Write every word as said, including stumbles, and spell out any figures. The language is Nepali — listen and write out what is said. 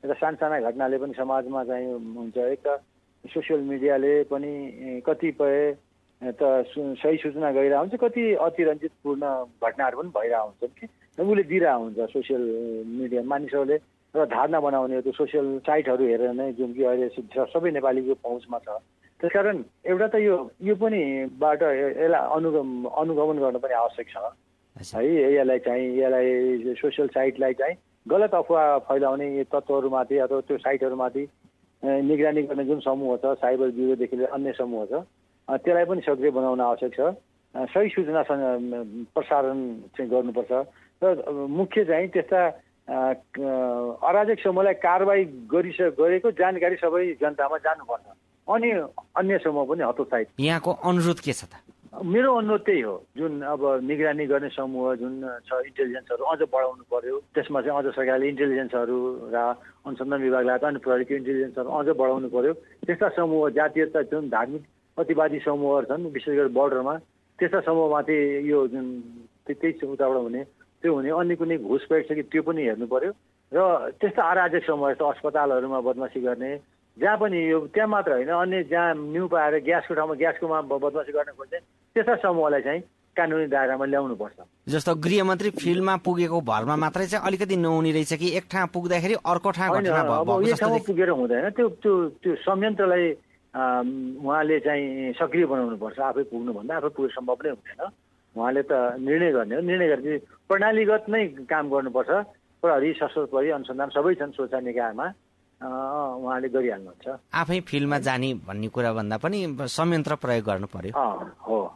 एउटा सानसाना घटनाले पनि समाजमा चाहिँ हुन्छ। एक त सोसियल मिडियाले पनि कतिपय त सही सूचना गइरहेको हुन्छ, कति अतिरञ्जितपूर्ण घटनाहरू पनि भइरहेको हुन्छ कि उसले दिइरहेको हुन्छ सोसियल मिडिया मानिसहरूले र धारणा बनाउने त्यो सोसियल साइटहरू हेरेर नै, जुन कि अहिले सबै नेपालीको पहुँचमा छ। त्यसकारण एउटा त यो यो पनि बाट यसलाई अनुगम अनुगमन गर्न पनि आवश्यक छ है। यसलाई चाहिँ यसलाई सोसियल साइटलाई चाहिँ गलत अफवाह फैलाउने तत्त्वहरूमाथि अथवा त्यो साइटहरूमाथि निगरानी गर्ने जुन समूह छ, साइबर ब्युरोदेखि लिएर अन्य समूह छ, त्यसलाई पनि सक्रिय बनाउन आवश्यक छ। सही सूचना प्रसारण चाहिँ गर्नुपर्छ र मुख्य चाहिँ त्यस्ता अराजक समूहलाई कारबाही गरिस गरेको जानकारी सबै जनतामा जानुपर्छ। अनि अन्य समूह पनि हतोत्साहित। यहाँको अनुरोध के छ त? मेरो अनुरोध त्यही हो, जुन अब निगरानी गर्ने समूह जुन छ, इन्टेलिजेन्सहरू अझ बढाउनु पर्यो। त्यसमा चाहिँ अझ सरकारले इन्टेलिजेन्सहरू र अनुसन्धान विभागलाई अनि प्रहरीको इन्टेलिजेन्सहरू अझ बढाउनु पर्यो। त्यस्ता समूह जातीयता जुन धार्मिक अतिवादी समूहहरू छन् विशेष गरी बोर्डरमा, त्यस्ता समूहमाथि यो जुन त्यही उताबाट हुने त्यो हुने अन्य कुनै घुसपैठ छ कि त्यो पनि हेर्नु पर्यो। र त्यस्ता अराजक समूह जस्तो अस्पतालहरूमा बदमासी गर्ने, जहाँ पनि यो त्यहाँ मात्र होइन अन्य जहाँ न्यु पाएर ग्यासको ठाउँमा ग्यासकोमा बदमासी गर्न खोज्ने त्यस्ता समूहलाई चाहिँ कानुनी दायरामा ल्याउनुपर्छ। जस्तो गृहमन्त्री फिल्डमा पुगेको भरमा मात्रै चाहिँ अलिकति नहुने रहेछ कि एक ठाउँ पुग्दाखेरि अर्को ठाउँ घटना भएको पुगेर हुँदैन। त्यो त्यो त्यो संयन्त्रलाई उहाँले चाहिँ सक्रिय बनाउनुपर्छ। आफै पुग्नुभन्दा आफै पुग्नु सम्भव नै हुँदैन। उहाँले त निर्णय गर्ने हो, निर्णय गरेपछि प्रणालीगत नै काम गर्नुपर्छ। प्रहरी, सशस्त्र प्रहरी, अनुसन्धान सबै छन् सुरक्षा निकायमा, उहाँले गरिहाल्नुहुन्छ। आफै फिल्डमा जाने भन्ने कुरा भन्दा पनि संयन्त्र प्रयोग गर्नु पर्यो। हो।